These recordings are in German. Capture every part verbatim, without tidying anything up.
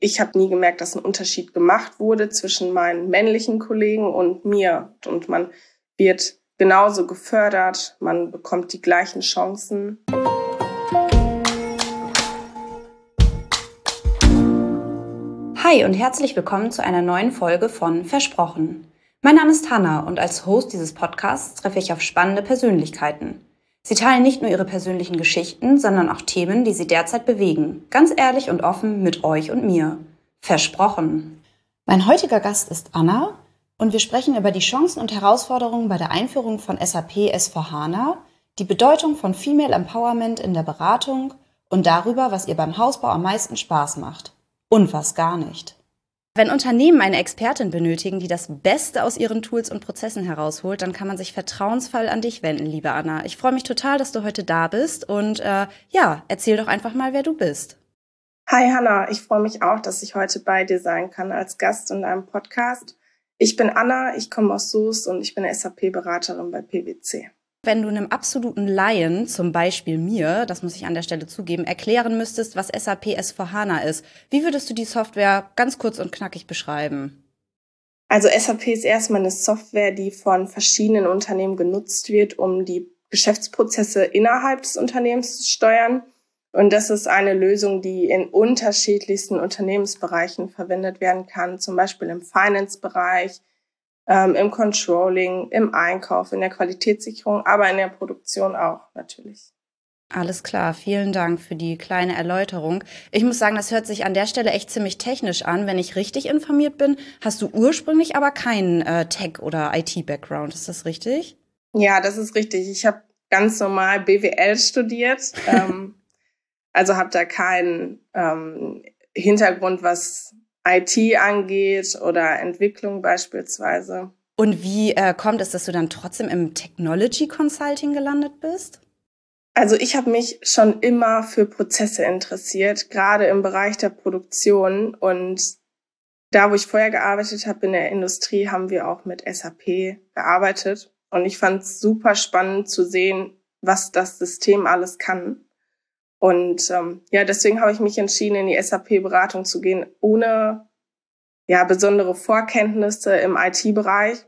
ich habe nie gemerkt, dass ein Unterschied gemacht wurde zwischen meinen männlichen Kollegen und mir. Und man wird genauso gefördert, man bekommt die gleichen Chancen. Hi und herzlich willkommen zu einer neuen Folge von Versprochen. Mein Name ist Hannah und als Host dieses Podcasts treffe ich auf spannende Persönlichkeiten. Sie teilen nicht nur ihre persönlichen Geschichten, sondern auch Themen, die sie derzeit bewegen. Ganz ehrlich und offen mit euch und mir. Versprochen. Mein heutiger Gast ist Anna und wir sprechen über die Chancen und Herausforderungen bei der Einführung von S A P S vier HANA, die Bedeutung von Female Empowerment in der Beratung und darüber, was ihr beim Hausbau am meisten Spaß macht. Und was gar nicht. Wenn Unternehmen eine Expertin benötigen, die das Beste aus ihren Tools und Prozessen herausholt, dann kann man sich vertrauensvoll an dich wenden, liebe Anna. Ich freue mich total, dass du heute da bist und äh, ja, erzähl doch einfach mal, wer du bist. Hi Hannah, ich freue mich auch, dass ich heute bei dir sein kann als Gast in einem Podcast. Ich bin Anna, ich komme aus Soest und ich bin S A P-Beraterin bei PwC. Wenn du einem absoluten Laien, zum Beispiel mir, das muss ich an der Stelle zugeben, erklären müsstest, was S A P S vier HANA ist, wie würdest du die Software ganz kurz und knackig beschreiben? Also S A P ist erstmal eine Software, die von verschiedenen Unternehmen genutzt wird, um die Geschäftsprozesse innerhalb des Unternehmens zu steuern. Und das ist eine Lösung, die in unterschiedlichsten Unternehmensbereichen verwendet werden kann, zum Beispiel im Finance-Bereich, Ähm, im Controlling, im Einkauf, in der Qualitätssicherung, aber in der Produktion auch natürlich. Alles klar, vielen Dank für die kleine Erläuterung. Ich muss sagen, das hört sich an der Stelle echt ziemlich technisch an. Wenn ich richtig informiert bin, hast du ursprünglich aber keinen äh, Tech- oder I T-Background. Ist das richtig? Ja, das ist richtig. Ich habe ganz normal B W L studiert, ähm, also habe da keinen ähm, Hintergrund, was I T angeht oder Entwicklung beispielsweise. Und wie äh, kommt es, dass du dann trotzdem im Technology Consulting gelandet bist? Also ich habe mich schon immer für Prozesse interessiert, gerade im Bereich der Produktion. Und da, wo ich vorher gearbeitet habe in der Industrie, haben wir auch mit S A P gearbeitet. Und ich fand es super spannend zu sehen, was das System alles kann. Und ähm, ja, deswegen habe ich mich entschieden, in die S A P-Beratung zu gehen, ohne ja besondere Vorkenntnisse im I T-Bereich.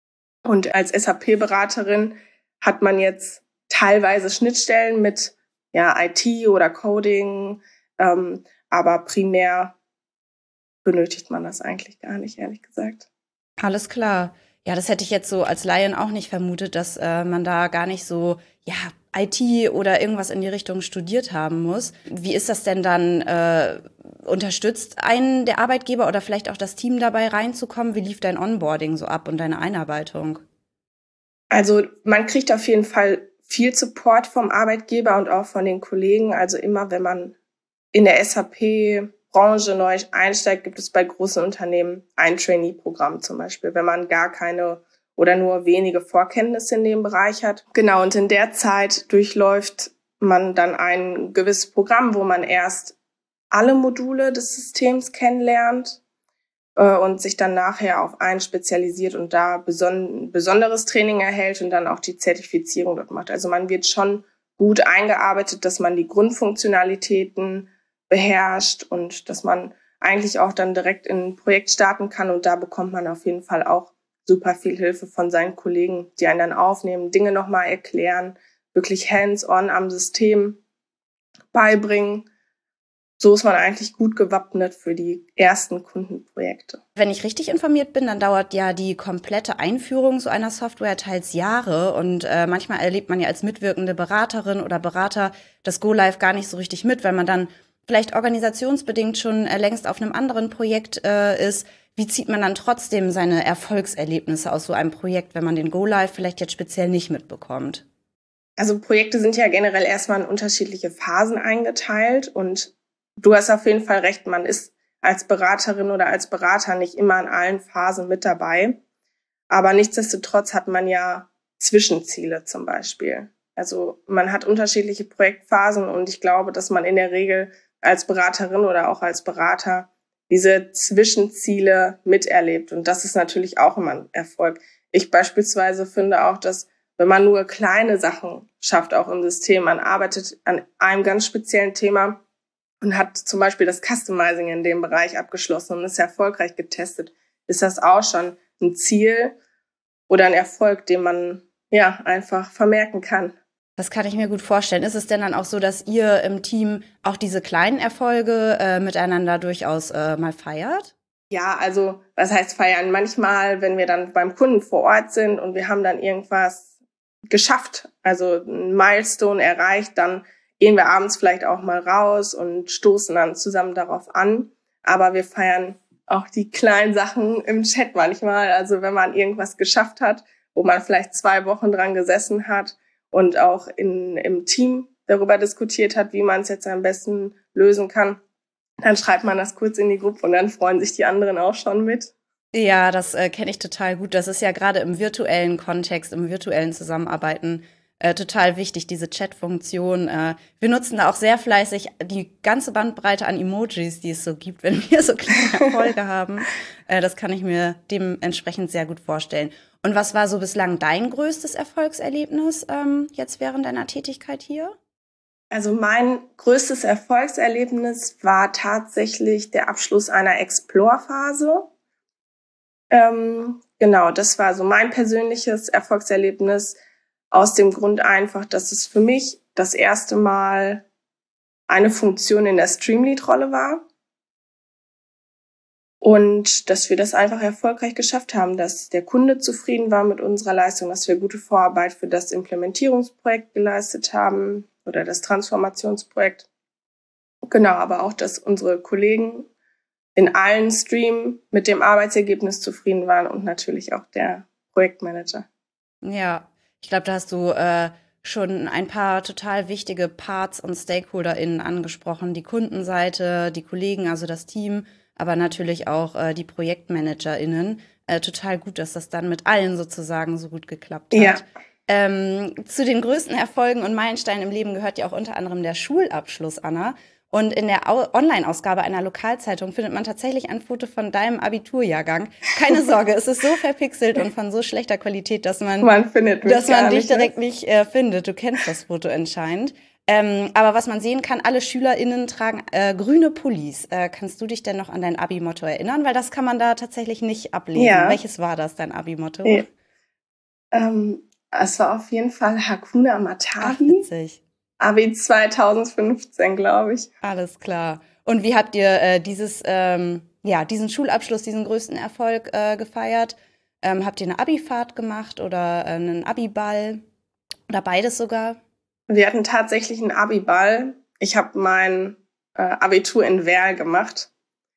Und als S A P-Beraterin hat man jetzt teilweise Schnittstellen mit ja I T oder Coding, ähm, aber primär benötigt man das eigentlich gar nicht, ehrlich gesagt. Alles klar. Ja, das hätte ich jetzt so als Laien auch nicht vermutet, dass äh, man da gar nicht so, ja, I T oder irgendwas in die Richtung studiert haben muss. Wie ist das denn dann? Äh, unterstützt einen der Arbeitgeber oder vielleicht auch das Team dabei reinzukommen? Wie lief dein Onboarding so ab und deine Einarbeitung? Also man kriegt auf jeden Fall viel Support vom Arbeitgeber und auch von den Kollegen. Also immer, wenn man in der S A P-Branche neu einsteigt, gibt es bei großen Unternehmen ein Trainee-Programm zum Beispiel, wenn man gar keine oder nur wenige Vorkenntnisse in dem Bereich hat. Genau, und in der Zeit durchläuft man dann ein gewisses Programm, wo man erst alle Module des Systems kennenlernt äh, und sich dann nachher auf einen spezialisiert und da beson- besonderes Training erhält und dann auch die Zertifizierung dort macht. Also man wird schon gut eingearbeitet, dass man die Grundfunktionalitäten beherrscht und dass man eigentlich auch dann direkt in ein Projekt starten kann. Und da bekommt man auf jeden Fall auch super viel Hilfe von seinen Kollegen, die einen dann aufnehmen, Dinge nochmal erklären, wirklich hands-on am System beibringen. So ist man eigentlich gut gewappnet für die ersten Kundenprojekte. Wenn ich richtig informiert bin, dann dauert ja die komplette Einführung so einer Software teils Jahre und äh, manchmal erlebt man ja als mitwirkende Beraterin oder Berater das Go-Live gar nicht so richtig mit, weil man dann vielleicht organisationsbedingt schon äh, längst auf einem anderen Projekt äh, ist. Wie zieht man dann trotzdem seine Erfolgserlebnisse aus so einem Projekt, wenn man den Go-Live vielleicht jetzt speziell nicht mitbekommt? Also Projekte sind ja generell erstmal in unterschiedliche Phasen eingeteilt und du hast auf jeden Fall recht, man ist als Beraterin oder als Berater nicht immer in allen Phasen mit dabei. Aber nichtsdestotrotz hat man ja Zwischenziele zum Beispiel. Also man hat unterschiedliche Projektphasen und ich glaube, dass man in der Regel als Beraterin oder auch als Berater diese Zwischenziele miterlebt. Und das ist natürlich auch immer ein Erfolg. Ich beispielsweise finde auch, dass wenn man nur kleine Sachen schafft, auch im System, man arbeitet an einem ganz speziellen Thema und hat zum Beispiel das Customizing in dem Bereich abgeschlossen und ist erfolgreich getestet, ist das auch schon ein Ziel oder ein Erfolg, den man ja einfach vermerken kann. Das kann ich mir gut vorstellen. Ist es denn dann auch so, dass ihr im Team auch diese kleinen Erfolge äh, miteinander durchaus äh, mal feiert? Ja, also was heißt feiern? Manchmal, wenn wir dann beim Kunden vor Ort sind und wir haben dann irgendwas geschafft, also ein Milestone erreicht, dann gehen wir abends vielleicht auch mal raus und stoßen dann zusammen darauf an. Aber wir feiern auch die kleinen Sachen im Chat manchmal. Also wenn man irgendwas geschafft hat, wo man vielleicht zwei Wochen dran gesessen hat und auch in, im Team darüber diskutiert hat, wie man es jetzt am besten lösen kann, dann schreibt man das kurz in die Gruppe und dann freuen sich die anderen auch schon mit. Ja, das äh, kenne ich total gut. Das ist ja gerade im virtuellen Kontext, im virtuellen Zusammenarbeiten äh, total wichtig, diese Chat-Funktion. Äh, wir nutzen da auch sehr fleißig die ganze Bandbreite an Emojis, die es so gibt, wenn wir so kleine Erfolge haben. Äh, das kann ich mir dementsprechend sehr gut vorstellen. Und was war so bislang dein größtes Erfolgserlebnis ähm, jetzt während deiner Tätigkeit hier? Also mein größtes Erfolgserlebnis war tatsächlich der Abschluss einer Explore-Phase. Ähm, genau, das war so mein persönliches Erfolgserlebnis aus dem Grund einfach, dass es für mich das erste Mal eine Funktion in der Streamlead-Rolle war und dass wir das einfach erfolgreich geschafft haben, dass der Kunde zufrieden war mit unserer Leistung, dass wir gute Vorarbeit für das Implementierungsprojekt geleistet haben oder das Transformationsprojekt. Genau, aber auch, dass unsere Kollegen in allen Streams mit dem Arbeitsergebnis zufrieden waren und natürlich auch der Projektmanager. Ja, ich glaube, da hast du äh, schon ein paar total wichtige Parts und StakeholderInnen angesprochen. Die Kundenseite, die Kollegen, also das Team, aber natürlich auch äh, die ProjektmanagerInnen. Äh, total gut, dass das dann mit allen sozusagen so gut geklappt hat. Ja. Ähm, zu den größten Erfolgen und Meilensteinen im Leben gehört ja auch unter anderem der Schulabschluss, Anna. Und in der Au- Online-Ausgabe einer Lokalzeitung findet man tatsächlich ein Foto von deinem Abiturjahrgang. Keine Sorge, es ist so verpixelt und von so schlechter Qualität, dass man, Man findet mich dass man gar dich nicht, ne? direkt nicht äh, findet. Du kennst das Foto anscheinend. Ähm, aber was man sehen kann, alle SchülerInnen tragen äh, grüne Pullis. Äh, kannst du dich denn noch an dein Abi-Motto erinnern? Weil das kann man da tatsächlich nicht ablesen. Ja. Welches war das, dein Abi-Motto? Ja. Ähm, es war auf jeden Fall Hakuna Ach, Matata. witzig. Abi zwanzig fünfzehn, glaube ich. Alles klar. Und wie habt ihr äh, dieses, ähm, ja, diesen Schulabschluss, diesen größten Erfolg äh, gefeiert? Ähm, habt ihr eine Abifahrt gemacht oder äh, einen Abiball oder beides sogar? Wir hatten tatsächlich einen Abiball. Ich habe mein äh, Abitur in Werl gemacht,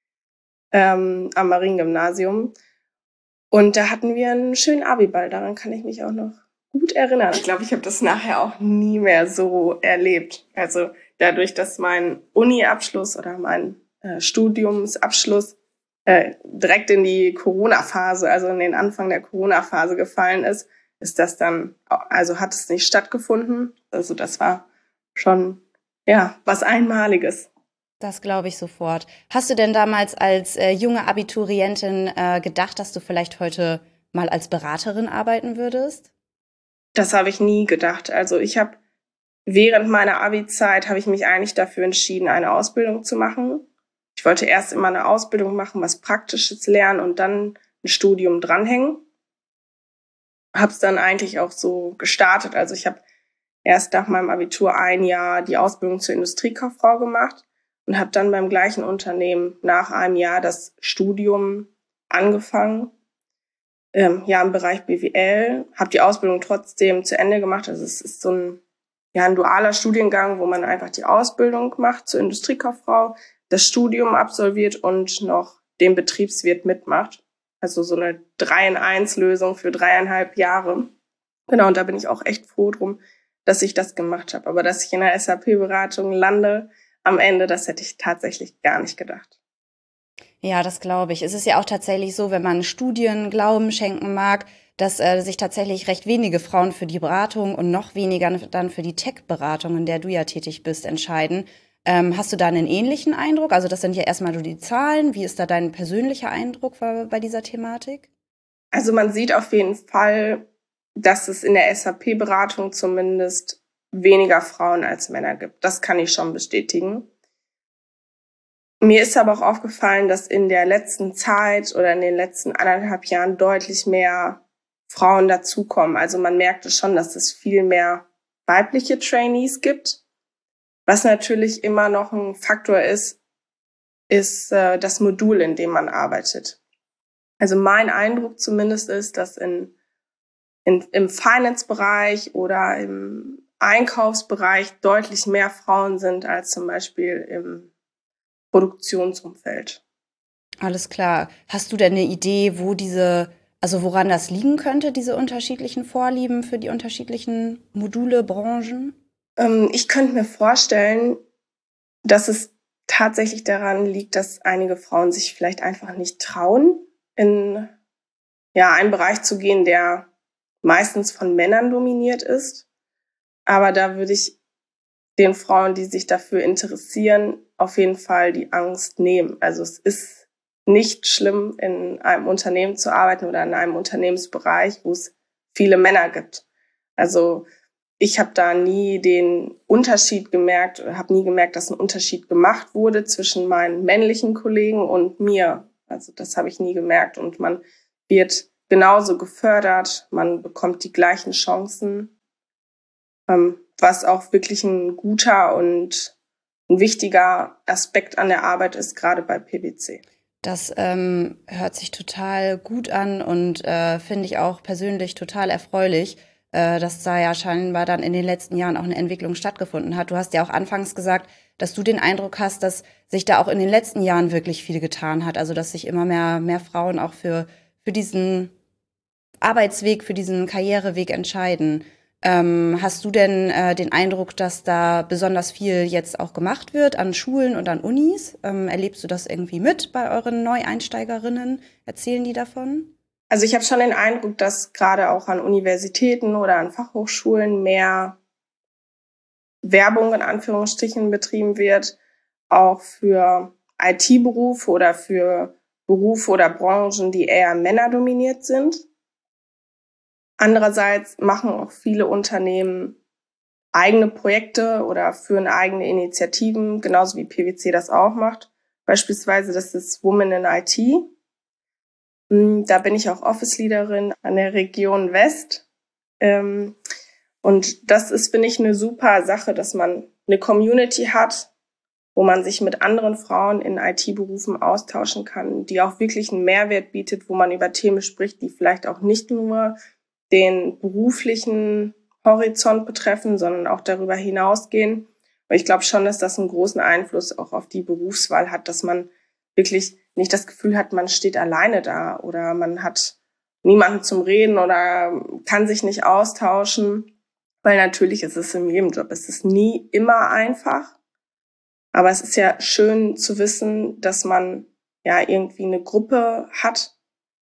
ähm, am Mariengymnasium. Und da hatten wir einen schönen Abiball. Daran kann ich mich auch noch gut erinnern. Ich glaube, ich habe das nachher auch nie mehr so erlebt. Also dadurch, dass mein Uni-Abschluss oder mein äh, Studiumsabschluss äh, direkt in die Corona-Phase, also in den Anfang der Corona-Phase gefallen ist, ist das dann, also hat es nicht stattgefunden. Also das war schon, ja, was Einmaliges. Das glaube ich sofort. Hast du denn damals als äh, junge Abiturientin äh, gedacht, dass du vielleicht heute mal als Beraterin arbeiten würdest? Das habe ich nie gedacht. Also ich habe während meiner Abi-Zeit habe ich mich eigentlich dafür entschieden, eine Ausbildung zu machen. Ich wollte erst immer eine Ausbildung machen, was Praktisches lernen und dann ein Studium dranhängen. Habe es dann eigentlich auch so gestartet. Also ich habe erst nach meinem Abitur ein Jahr die Ausbildung zur Industriekauffrau gemacht und habe dann beim gleichen Unternehmen nach einem Jahr das Studium angefangen. Ähm, ja, im Bereich B W L, habe die Ausbildung trotzdem zu Ende gemacht. Also es ist so ein, ja, ein dualer Studiengang, wo man einfach die Ausbildung macht zur Industriekauffrau, das Studium absolviert und noch den Betriebswirt mitmacht. Also so eine drei in eins Lösung für dreieinhalb Jahre. Genau, und da bin ich auch echt froh drum, dass ich das gemacht habe. Aber dass ich in der S A P-Beratung lande am Ende, das hätte ich tatsächlich gar nicht gedacht. Ja, das glaube ich. Es ist ja auch tatsächlich so, wenn man Studien Glauben schenken mag, dass äh, sich tatsächlich recht wenige Frauen für die Beratung und noch weniger dann für die Tech-Beratung, in der du ja tätig bist, entscheiden. Ähm, hast du da einen ähnlichen Eindruck? Also das sind ja erstmal nur die Zahlen. Wie ist da dein persönlicher Eindruck bei, bei dieser Thematik? Also man sieht auf jeden Fall, dass es in der S A P-Beratung zumindest weniger Frauen als Männer gibt. Das kann ich schon bestätigen. Mir ist aber auch aufgefallen, dass in der letzten Zeit oder in den letzten anderthalb Jahren deutlich mehr Frauen dazukommen. Also man merkte schon, dass es viel mehr weibliche Trainees gibt. Was natürlich immer noch ein Faktor ist, ist äh, das Modul, in dem man arbeitet. Also mein Eindruck zumindest ist, dass in, in, im Finance-Bereich oder im Einkaufsbereich deutlich mehr Frauen sind als zum Beispiel im Produktionsumfeld. Alles klar. Hast du denn eine Idee, wo diese, also woran das liegen könnte, diese unterschiedlichen Vorlieben für die unterschiedlichen Module, Branchen? Ähm, ich könnte mir vorstellen, dass es tatsächlich daran liegt, dass einige Frauen sich vielleicht einfach nicht trauen, in ja, einen Bereich zu gehen, der meistens von Männern dominiert ist. Aber da würde ich den Frauen, die sich dafür interessieren, auf jeden Fall die Angst nehmen. Also es ist nicht schlimm, in einem Unternehmen zu arbeiten oder in einem Unternehmensbereich, wo es viele Männer gibt. Also ich habe da nie den Unterschied gemerkt oder habe nie gemerkt, dass ein Unterschied gemacht wurde zwischen meinen männlichen Kollegen und mir. Also das habe ich nie gemerkt. Und man wird genauso gefördert, man bekommt die gleichen Chancen, ähm, was auch wirklich ein guter und ein wichtiger Aspekt an der Arbeit ist, gerade bei PwC. Das ähm, hört sich total gut an und äh, finde ich auch persönlich total erfreulich, äh, dass da ja scheinbar dann in den letzten Jahren auch eine Entwicklung stattgefunden hat. Du hast ja auch anfangs gesagt, dass du den Eindruck hast, dass sich da auch in den letzten Jahren wirklich viel getan hat. Also dass sich immer mehr, mehr Frauen auch für, für diesen Arbeitsweg, für diesen Karriereweg entscheiden. Ähm, hast du denn äh, den Eindruck, dass da besonders viel jetzt auch gemacht wird an Schulen und an Unis? Ähm, erlebst du das irgendwie mit bei euren Neueinsteigerinnen? Erzählen die davon? Also ich habe schon den Eindruck, dass gerade auch an Universitäten oder an Fachhochschulen mehr Werbung in Anführungsstrichen betrieben wird, auch für I T-Berufe oder für Berufe oder Branchen, die eher männerdominiert sind. Andererseits machen auch viele Unternehmen eigene Projekte oder führen eigene Initiativen, genauso wie PwC das auch macht. Beispielsweise das ist Women in I T. Da bin ich auch Office-Leaderin an der Region West. Und das ist, finde ich, eine super Sache, dass man eine Community hat, wo man sich mit anderen Frauen in I T-Berufen austauschen kann, die auch wirklich einen Mehrwert bietet, wo man über Themen spricht, die vielleicht auch nicht nur den beruflichen Horizont betreffen, sondern auch darüber hinausgehen. Und ich glaube schon, dass das einen großen Einfluss auch auf die Berufswahl hat, dass man wirklich nicht das Gefühl hat, man steht alleine da oder man hat niemanden zum Reden oder kann sich nicht austauschen. Weil natürlich ist es in jedem Job, es ist nie immer einfach. Aber es ist ja schön zu wissen, dass man ja irgendwie eine Gruppe hat,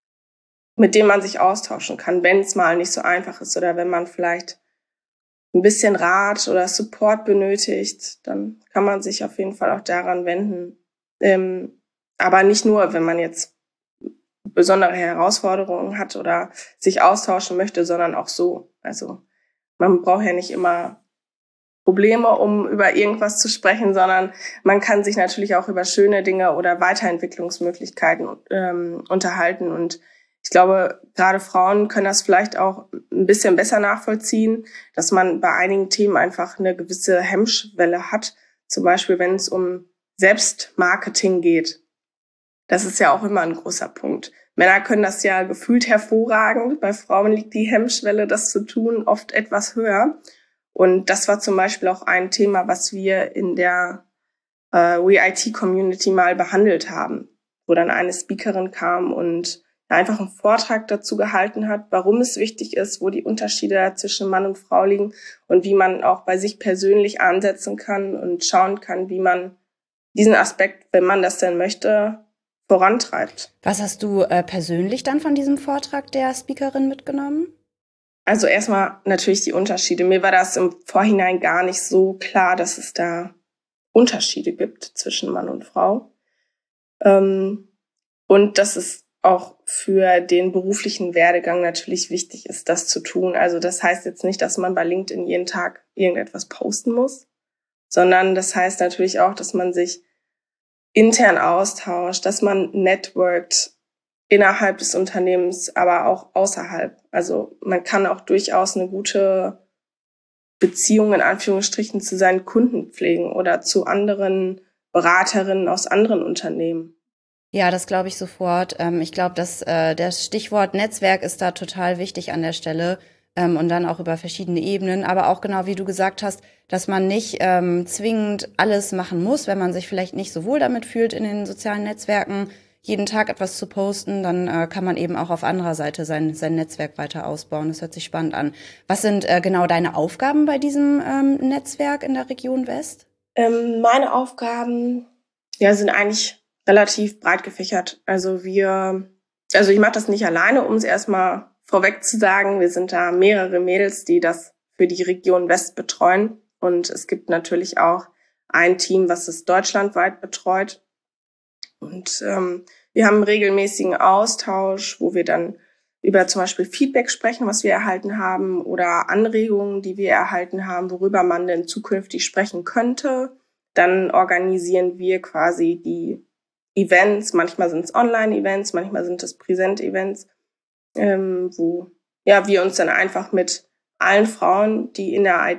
mit dem man sich austauschen kann, wenn es mal nicht so einfach ist oder wenn man vielleicht ein bisschen Rat oder Support benötigt, dann kann man sich auf jeden Fall auch daran wenden. Ähm, aber nicht nur, wenn man jetzt besondere Herausforderungen hat oder sich austauschen möchte, sondern auch so. Also man braucht ja nicht immer Probleme, um über irgendwas zu sprechen, sondern man kann sich natürlich auch über schöne Dinge oder Weiterentwicklungsmöglichkeiten ähm, unterhalten. Und ich glaube, gerade Frauen können das vielleicht auch ein bisschen besser nachvollziehen, dass man bei einigen Themen einfach eine gewisse Hemmschwelle hat. Zum Beispiel, wenn es um Selbstmarketing geht. Das ist ja auch immer ein großer Punkt. Männer können das ja gefühlt hervorragend. Bei Frauen liegt die Hemmschwelle, das zu tun, oft etwas höher. Und das war zum Beispiel auch ein Thema, was wir in der äh, We I T-Community mal behandelt haben, wo dann eine Speakerin kam und einfach einen Vortrag dazu gehalten hat, warum es wichtig ist, wo die Unterschiede zwischen Mann und Frau liegen und wie man auch bei sich persönlich ansetzen kann und schauen kann, wie man diesen Aspekt, wenn man das denn möchte, vorantreibt. Was hast du äh, persönlich dann von diesem Vortrag der Speakerin mitgenommen? Also erstmal natürlich die Unterschiede. Mir war das im Vorhinein gar nicht so klar, dass es da Unterschiede gibt zwischen Mann und Frau. Ähm, und dass es auch für den beruflichen Werdegang natürlich wichtig ist, das zu tun. Also das heißt jetzt nicht, dass man bei LinkedIn jeden Tag irgendetwas posten muss, sondern das heißt natürlich auch, dass man sich intern austauscht, dass man networkt innerhalb des Unternehmens, aber auch außerhalb. Also man kann auch durchaus eine gute Beziehung in Anführungsstrichen zu seinen Kunden pflegen oder zu anderen Beraterinnen aus anderen Unternehmen. Ja, das glaube ich sofort. Ähm, ich glaube, dass äh, das Stichwort Netzwerk ist da total wichtig an der Stelle, ähm, und dann auch über verschiedene Ebenen. Aber auch genau wie du gesagt hast, dass man nicht ähm, zwingend alles machen muss, wenn man sich vielleicht nicht so wohl damit fühlt, in den sozialen Netzwerken jeden Tag etwas zu posten, dann äh, kann man eben auch auf anderer Seite sein, sein Netzwerk weiter ausbauen. Das hört sich spannend an. Was sind äh, genau deine Aufgaben bei diesem ähm, Netzwerk in der Region West? Ähm, meine Aufgaben ja, sind eigentlich relativ breit gefächert. Also wir, also ich mache das nicht alleine, um es erstmal vorweg zu sagen. Wir sind da mehrere Mädels, die das für die Region West betreuen. Und es gibt natürlich auch ein Team, was es deutschlandweit betreut. Und ähm, wir haben einen regelmäßigen Austausch, wo wir dann über zum Beispiel Feedback sprechen, was wir erhalten haben, oder Anregungen, die wir erhalten haben, worüber man denn zukünftig sprechen könnte. Dann organisieren wir quasi die Events. Manchmal sind es Online-Events, manchmal sind es Präsent-Events, ähm, wo ja wir uns dann einfach mit allen Frauen, die in der I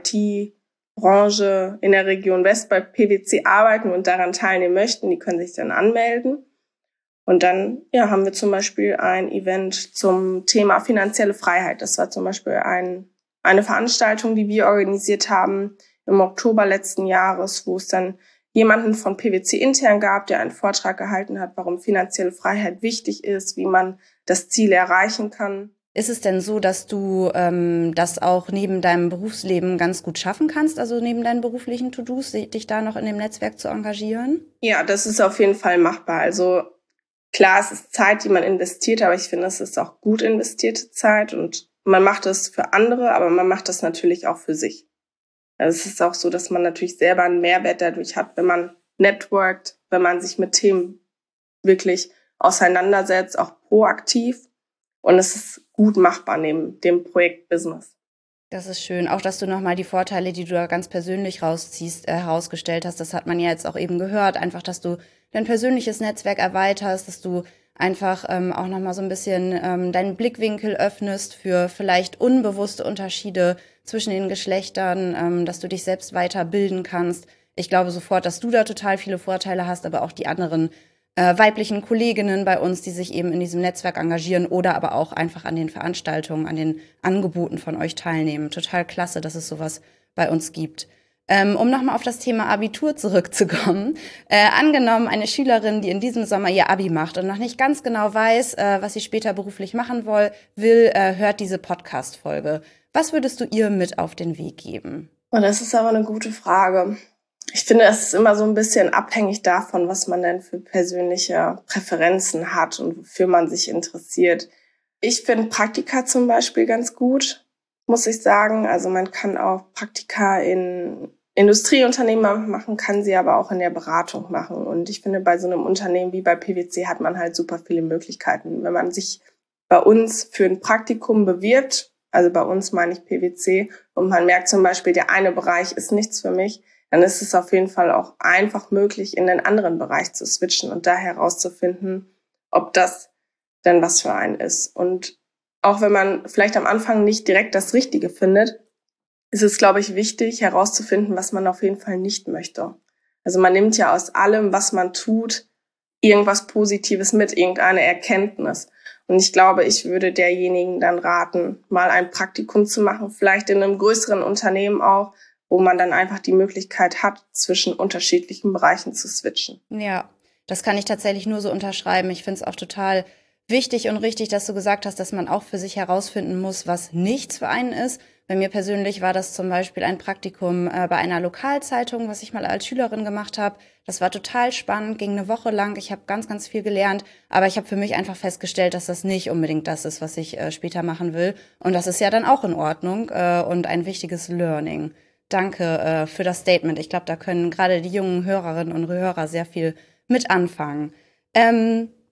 T-Branche in der Region West bei P W C arbeiten und daran teilnehmen möchten, die können sich dann anmelden. Und dann ja, haben wir zum Beispiel ein Event zum Thema finanzielle Freiheit. Das war zum Beispiel ein, eine Veranstaltung, die wir organisiert haben im Oktober letzten Jahres, wo es dann jemanden von P W C intern gab, der einen Vortrag gehalten hat, warum finanzielle Freiheit wichtig ist, wie man das Ziel erreichen kann. Ist es denn so, dass du ähm, das auch neben deinem Berufsleben ganz gut schaffen kannst, also neben deinen beruflichen To-Dos, dich da noch in dem Netzwerk zu engagieren? Ja, das ist auf jeden Fall machbar. Also klar, es ist Zeit, die man investiert, aber ich finde, es ist auch gut investierte Zeit und man macht das für andere, aber man macht das natürlich auch für sich. Also es ist auch so, dass man natürlich selber einen Mehrwert dadurch hat, wenn man networkt, wenn man sich mit Themen wirklich auseinandersetzt, auch proaktiv. Und es ist gut machbar neben dem Projekt Business. Das ist schön. Auch, dass du nochmal die Vorteile, die du da ganz persönlich rausziehst, äh, herausgestellt hast. Das hat man ja jetzt auch eben gehört. Einfach, dass du dein persönliches Netzwerk erweiterst, dass du einfach ähm, auch nochmal so ein bisschen ähm, deinen Blickwinkel öffnest für vielleicht unbewusste Unterschiede zwischen den Geschlechtern, ähm, dass du dich selbst weiterbilden kannst. Ich glaube sofort, dass du da total viele Vorteile hast, aber auch die anderen äh, weiblichen Kolleginnen bei uns, die sich eben in diesem Netzwerk engagieren oder aber auch einfach an den Veranstaltungen, an den Angeboten von euch teilnehmen. Total klasse, dass es sowas bei uns gibt. Ähm, um nochmal auf das Thema Abitur zurückzukommen. Äh, angenommen, eine Schülerin, die in diesem Sommer ihr Abi macht und noch nicht ganz genau weiß, äh, was sie später beruflich machen will, will äh, hört diese Podcast-Folge. Was würdest du ihr mit auf den Weg geben? Oh, das ist aber eine gute Frage. Ich finde, es ist immer so ein bisschen abhängig davon, was man denn für persönliche Präferenzen hat und wofür man sich interessiert. Ich finde Praktika zum Beispiel ganz gut, muss ich sagen. Also man kann auch Praktika in Industrieunternehmen machen, kann sie aber auch in der Beratung machen. Und ich finde, bei so einem Unternehmen wie bei P W C hat man halt super viele Möglichkeiten. Wenn man sich bei uns für ein Praktikum bewirbt, also bei uns meine ich P W C, und man merkt zum Beispiel, der eine Bereich ist nichts für mich, dann ist es auf jeden Fall auch einfach möglich, in den anderen Bereich zu switchen und da herauszufinden, ob das dann was für einen ist. Und auch wenn man vielleicht am Anfang nicht direkt das Richtige findet, ist es, glaube ich, wichtig herauszufinden, was man auf jeden Fall nicht möchte. Also man nimmt ja aus allem, was man tut, irgendwas Positives mit, irgendeine Erkenntnis. Und ich glaube, ich würde derjenigen dann raten, mal ein Praktikum zu machen, vielleicht in einem größeren Unternehmen auch, wo man dann einfach die Möglichkeit hat, zwischen unterschiedlichen Bereichen zu switchen. Ja, das kann ich tatsächlich nur so unterschreiben. Ich finde es auch total wichtig und richtig, dass du gesagt hast, dass man auch für sich herausfinden muss, was nichts für einen ist. Bei mir persönlich war das zum Beispiel ein Praktikum äh, bei einer Lokalzeitung, was ich mal als Schülerin gemacht habe. Das war total spannend, ging eine Woche lang. Ich habe ganz, ganz viel gelernt, aber ich habe für mich einfach festgestellt, dass das nicht unbedingt das ist, was ich äh, später machen will. Und das ist ja dann auch in Ordnung äh, und ein wichtiges Learning. Danke äh, für das Statement. Ich glaube, da können gerade die jungen Hörerinnen und Hörer sehr viel mit anfangen. Ähm,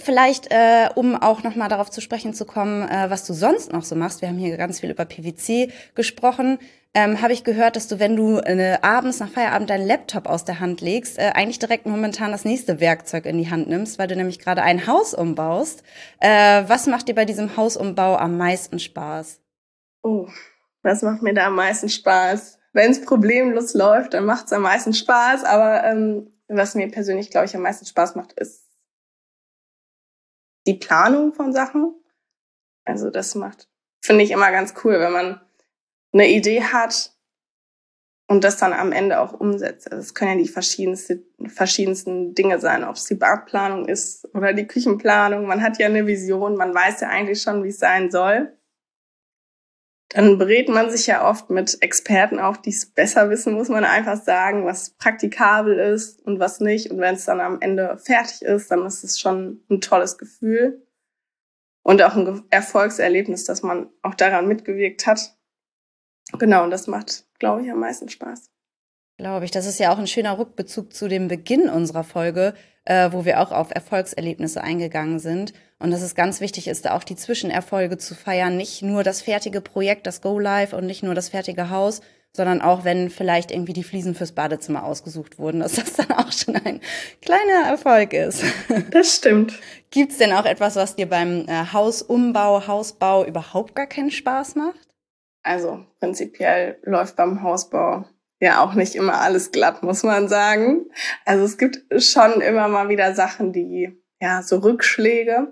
vielleicht, äh, um auch nochmal darauf zu sprechen zu kommen, äh, was du sonst noch so machst. Wir haben hier ganz viel über P V C gesprochen. Ähm, habe ich gehört, dass du, wenn du äh, abends nach Feierabend deinen Laptop aus der Hand legst, äh, eigentlich direkt momentan das nächste Werkzeug in die Hand nimmst, weil du nämlich gerade ein Haus umbaust. Äh, was macht dir bei diesem Hausumbau am meisten Spaß? Oh, was macht mir da am meisten Spaß? Wenn es problemlos läuft, dann macht es am meisten Spaß. Aber ähm, was mir persönlich, glaube ich, am meisten Spaß macht, ist die Planung von Sachen. Also das macht, finde ich immer ganz cool, wenn man eine Idee hat und das dann am Ende auch umsetzt. Also es können ja die verschiedensten, verschiedensten Dinge sein, ob es die Badplanung ist oder die Küchenplanung. Man hat ja eine Vision, man weiß ja eigentlich schon, wie es sein soll. Dann berät man sich ja oft mit Experten auch, die es besser wissen, muss man einfach sagen, was praktikabel ist und was nicht. Und wenn es dann am Ende fertig ist, dann ist es schon ein tolles Gefühl und auch ein Erfolgserlebnis, dass man auch daran mitgewirkt hat. Genau, und das macht, glaube ich, am meisten Spaß. Glaube ich. Das ist ja auch ein schöner Rückbezug zu dem Beginn unserer Folge, äh, wo wir auch auf Erfolgserlebnisse eingegangen sind. Und dass es ganz wichtig ist, da auch die Zwischenerfolge zu feiern. Nicht nur das fertige Projekt, das Go-Live und nicht nur das fertige Haus, sondern auch, wenn vielleicht irgendwie die Fliesen fürs Badezimmer ausgesucht wurden, dass das dann auch schon ein kleiner Erfolg ist. Das stimmt. Gibt's denn auch etwas, was dir beim äh, Hausumbau, Hausbau überhaupt gar keinen Spaß macht? Also prinzipiell läuft beim Hausbau ja auch nicht immer alles glatt, muss man sagen. Also es gibt schon immer mal wieder Sachen, die, ja, so Rückschläge.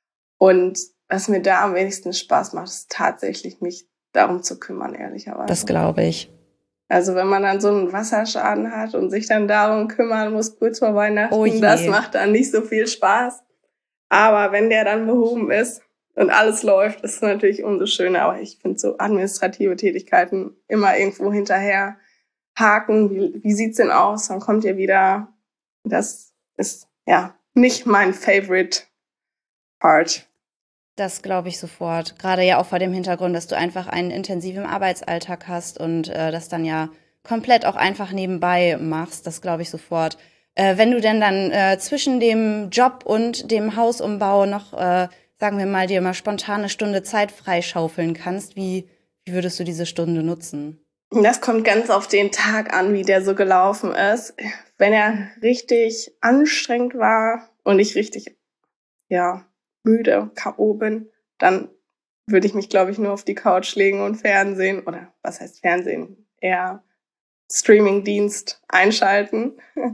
Und was mir da am wenigsten Spaß macht, ist tatsächlich mich darum zu kümmern, ehrlicherweise. Das glaube ich. Also wenn man dann so einen Wasserschaden hat und sich dann darum kümmern muss, kurz vor Weihnachten, Oh je. Das macht dann nicht so viel Spaß. Aber wenn der dann behoben ist und alles läuft, ist es natürlich umso schöner. Aber ich finde so administrative Tätigkeiten immer irgendwo hinterher haken. Wie, wie sieht's denn aus? Dann kommt ihr wieder. Das ist ja nicht mein Favorite Part. Das glaube ich sofort. Gerade ja auch vor dem Hintergrund, dass du einfach einen intensiven Arbeitsalltag hast und äh, das dann ja komplett auch einfach nebenbei machst. Das glaube ich sofort. Äh, wenn du denn dann äh, zwischen dem Job und dem Hausumbau noch, äh, sagen wir mal, dir mal spontan eine Stunde Zeit freischaufeln kannst, wie, wie würdest du diese Stunde nutzen? Das kommt ganz auf den Tag an, wie der so gelaufen ist. Wenn er richtig anstrengend war und ich richtig, ja, müde, K O bin, dann würde ich mich, glaube ich, nur auf die Couch legen und Fernsehen, oder was heißt Fernsehen, eher Streamingdienst einschalten.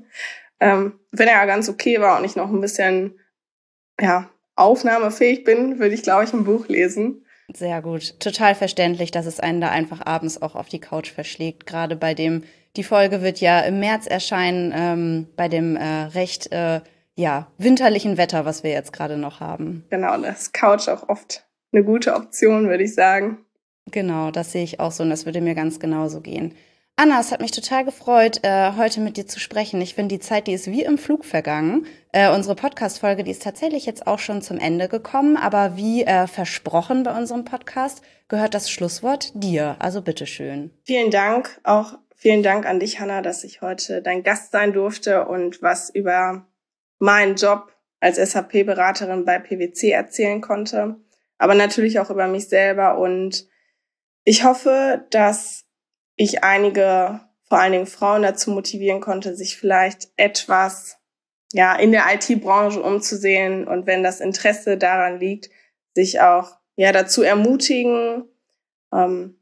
ähm, wenn er ganz okay war und ich noch ein bisschen, ja, aufnahmefähig bin, würde ich, glaube ich, ein Buch lesen. Sehr gut. Total verständlich, dass es einen da einfach abends auch auf die Couch verschlägt. Gerade bei dem, die Folge wird ja im März erscheinen, ähm, bei dem äh, recht äh, ja, winterlichen Wetter, was wir jetzt gerade noch haben. Genau, das ist Couch auch oft eine gute Option, würde ich sagen. Genau, das sehe ich auch so und das würde mir ganz genauso gehen. Anna, es hat mich total gefreut, äh, heute mit dir zu sprechen. Ich finde, die Zeit, die ist wie im Flug vergangen. Äh, unsere Podcast-Folge, die ist tatsächlich jetzt auch schon zum Ende gekommen, aber wie äh, versprochen bei unserem Podcast, gehört das Schlusswort dir. Also bitteschön. Vielen Dank, auch vielen Dank an dich, Hanna, dass ich heute dein Gast sein durfte und was über meinen Job als S A P-Beraterin bei P W C erzählen konnte, aber natürlich auch über mich selber. Und ich hoffe, dass ich einige, vor allen Dingen Frauen, dazu motivieren konnte, sich vielleicht etwas ja in der I T-Branche umzusehen und wenn das Interesse daran liegt, sich auch ja dazu ermutigen, ähm,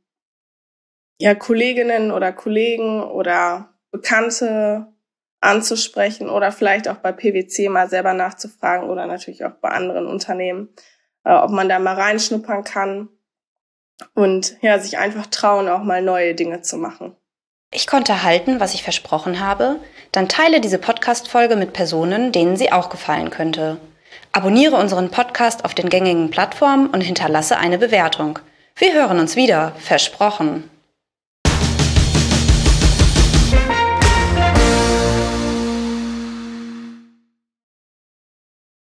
ja Kolleginnen oder Kollegen oder Bekannte anzusprechen oder vielleicht auch bei P W C mal selber nachzufragen oder natürlich auch bei anderen Unternehmen, äh, ob man da mal reinschnuppern kann und ja, sich einfach trauen, auch mal neue Dinge zu machen. Ich konnte halten, was ich versprochen habe, dann teile diese Podcast-Folge mit Personen, denen sie auch gefallen könnte. Abonniere unseren Podcast auf den gängigen Plattformen und hinterlasse eine Bewertung. Wir hören uns wieder, versprochen.